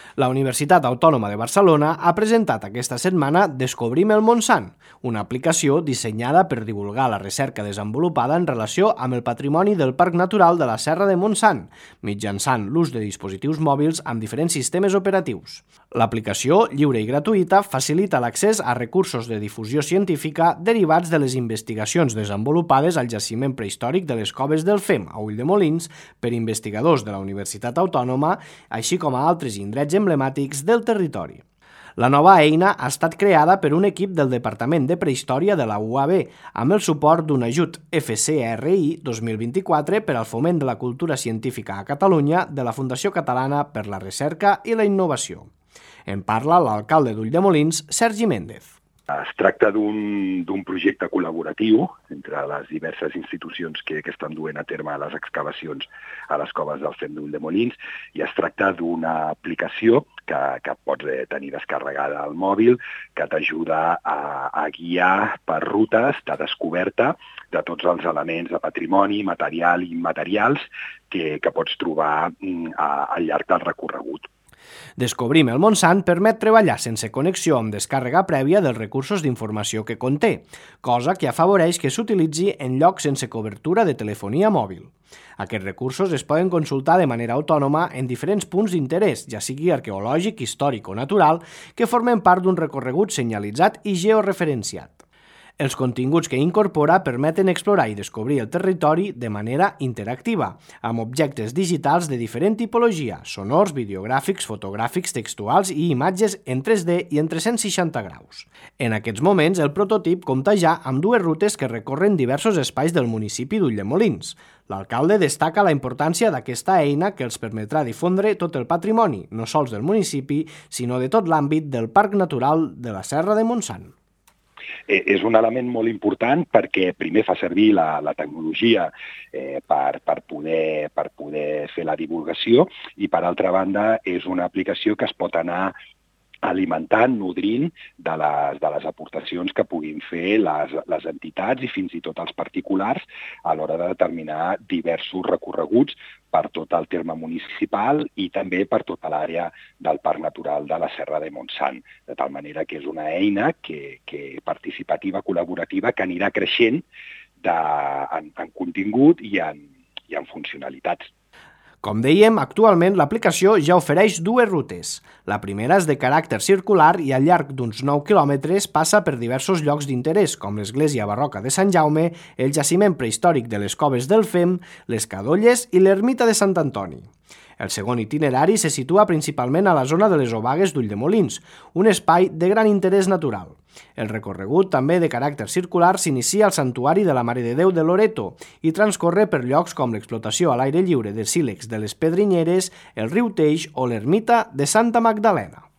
La Universitat Autònoma de Barcelona ha presentat aquesta setmana Descobrim el Montsant, una aplicació dissenyada per divulgar la recerca desenvolupada en relació amb el patrimoni del Parc Natural de la Serra de Montsant, mitjançant l'ús de dispositius mòbils amb diferents sistemes operatius. L'aplicació, lliure i gratuïta, facilita l'accés a recursos de difusió científica derivats de les investigacions desenvolupades al jaciment prehistòric de les Coves del Fem, a Ulldemolins, per investigadors de la Universitat Autònoma, així com a altres indrets emblemàtics del territori. La nova eina ha estat creada per un equip del Departament de Prehistòria de la UAB, amb el suport d'un ajut FCRI 2024 per al foment de la cultura científica a Catalunya de la Fundació Catalana per la Recerca i la Innovació. En parla l'alcalde d'Ulldemolins, Sergi Méndez. Es tracta d'un projecte col·laboratiu entre les diverses institucions que estan duent a terme les excavacions a les coves del Fem d'Ulldemolins, i es tracta d'una aplicació que pots tenir descarregada al mòbil, que t'ajuda a guiar per rutes de descoberta de tots els elements de patrimoni, material i immaterials que pots trobar al llarg del recorregut. Descobrim el Montsant permet treballar sense connexió amb descàrrega prèvia dels recursos d'informació que conté, cosa que afavoreix que s'utilitzi en llocs sense cobertura de telefonia mòbil. Aquests recursos es poden consultar de manera autònoma en diferents punts d'interès, ja sigui arqueològic, històric o natural, que formen part d'un recorregut senyalitzat i georreferenciat. Els continguts que incorpora permeten explorar i descobrir el territori de manera interactiva, amb objectes digitals de diferent tipologia, sonors, videogràfics, fotogràfics, textuals i imatges en 3D i en 360 graus. En aquests moments, el prototip compta ja amb dues rutes que recorren diversos espais del municipi d'Ulldemolins. L'alcalde destaca la importància d'aquesta eina que els permetrà difondre tot el patrimoni, no sols del municipi, sinó de tot l'àmbit del Parc Natural de la Serra de Montsant. És un element molt important perquè primer fa servir la tecnologia per poder fer la divulgació, i per altra banda és una aplicació que es pot anar alimentant, nodrint de les aportacions que puguin fer les entitats i fins i tot els particulars a l'hora de determinar diversos recorreguts per tot el terme municipal i també per tota l'àrea del Parc Natural de la Serra de Montsant. De tal manera que és una eina participativa, col·laborativa, que anirà creixent en contingut i en funcionalitats. Com dèiem, actualment l'aplicació ja ofereix dues rutes. La primera és de caràcter circular i al llarg d'uns 9 quilòmetres passa per diversos llocs d'interès, com l'església barroca de Sant Jaume, el jaciment prehistòric de les Coves del Fem, les Cadolles i l'ermita de Sant Antoni. El segon itinerari se situa principalment a la zona de les Obagues d'Ulldemolins, un espai de gran interès natural. El recorregut, també de caràcter circular, s'inicia al Santuari de la Mare de Déu de Loreto i transcorre per llocs com l'explotació a l'aire lliure de sílex de les Pedrinyeres, el riu Teix o l'ermita de Santa Magdalena.